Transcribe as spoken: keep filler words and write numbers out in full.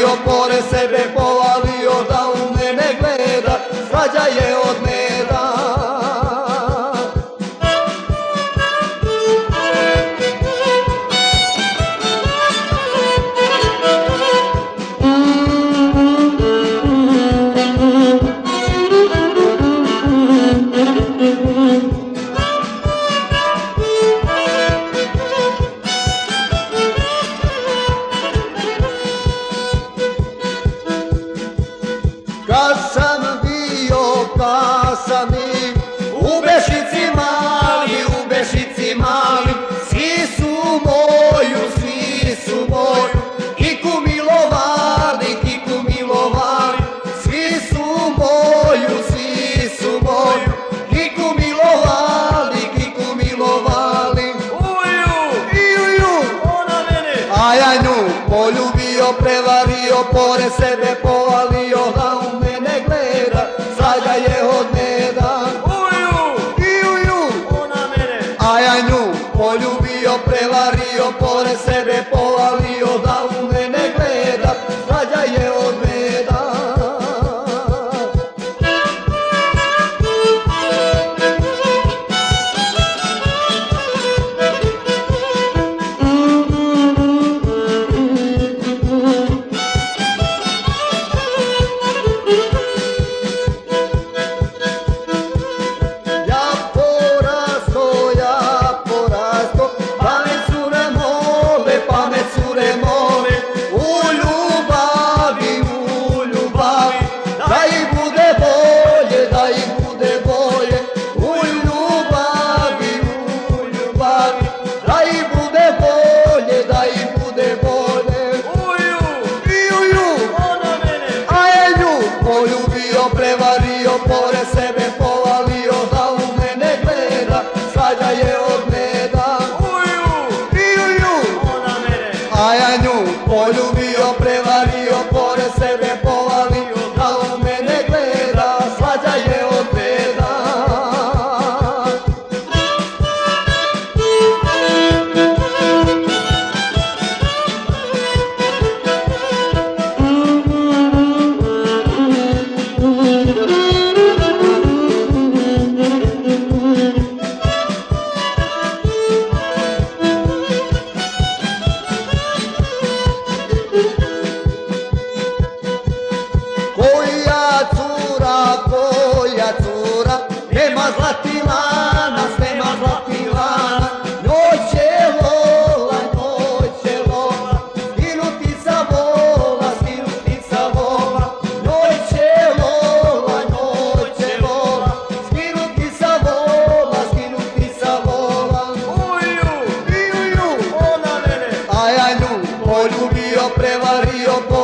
prevario, pored sebe povalio, da u mene gleda, svađa je od meda. Kad sam bio kasani, u Bešici mali, u Bešici mali, svi su moju, svi su moju, kiku milovali, kiku milovali, svi su moju, svi su moju, kiku milovali, kiku milovali. Uju, Iuju, ona mene, a ja nju poljubio, prevario, pored sebe povalio, da u mene gleda, svađa je od meda. uju, Iuju, ona mene, a ja nju poljubio, prevario, pored sebe povalio, da u mene gleda, svađa je od meda. Ja porasto, ja porasto, pamet cure mole, pamet cure mole, u ljubavi, u ljubavi, da ih bude bolje, da ih bude bolje, u ljubavi, u ljubavi, da ih bude bolje, da ih bude bolje. uju, Iuju, ona mene, a je nju poljubio, prevario, pored sebe povalio, da u mene gleda, svađa je od meda. uju, Iuju, ona mene, a ja nju poljubio, prevario, pored sebe povalio, da u mene gleda, svađa je od meda. Koja cura, koja cura, nema zlatilanas, nema zlatilanas, njoj će vola, njoj će vola, skinuti sa vola, skinuti sa vola, njoj će vola, njoj će vola, skinuti sa vola, skinuti sa vola. uju, Iuju, ona mene, a ja nju poljubio, prevario,